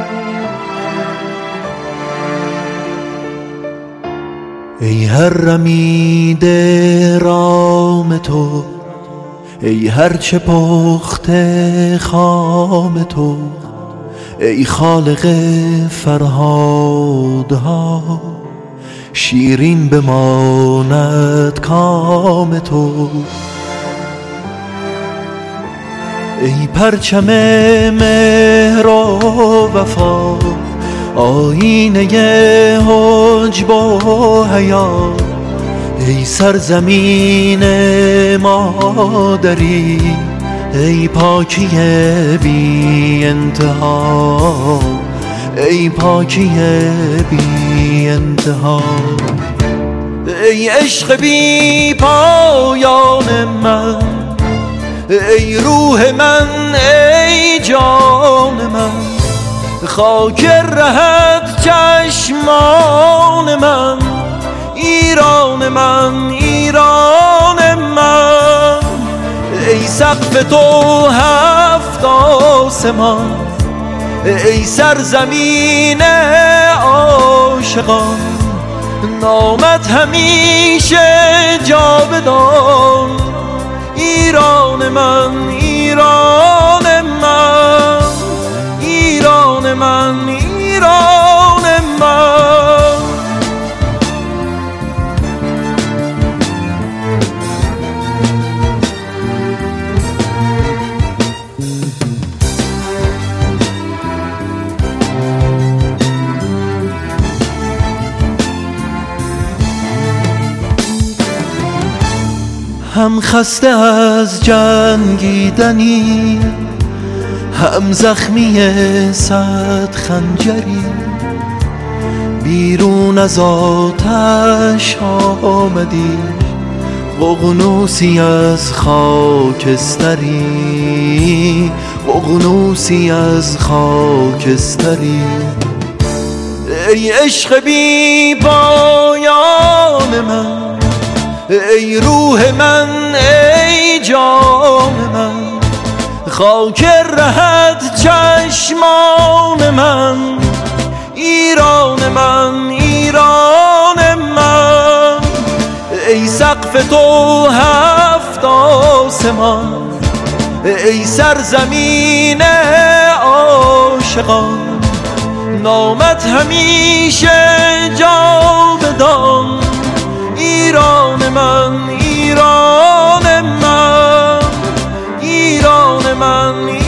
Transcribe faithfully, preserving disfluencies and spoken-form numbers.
ای هر رمیده رام تو، ای هر چه پخته خام تو، ای خالق فرهادها، شیرین بماند کام تو. ای پرچم مهر و وفا، آیینه حجب و حیا، ای سرزمین مادری، ای پاکی بی انتها، ای پاکی بی انتها. ای عشق بی پایان من، ای روح من، ای جان من، خاک رهت چشمان من، ایران من، ایران من. ای سقف تو هفت آسمان، ای سرزمین عاشقان، نامت همیشه جاودان، ایران من، ایران من، ایران من، ایران من. هم خسته از جنگیدنی، هم زخمی صد خنجری، بیرون از آتش آمدی، ققنوسی از خاکستری، ققنوسی از خاکستری. ای عشق بی پایان من، ای روح من، ای جان من، خاک رهت چشمان من، ایران من، ایران من. ای سقف تو هفت آسمان، ای سرزمین عاشقان، نامت همیشه جاودان، ایران من، ایران من، ایران من.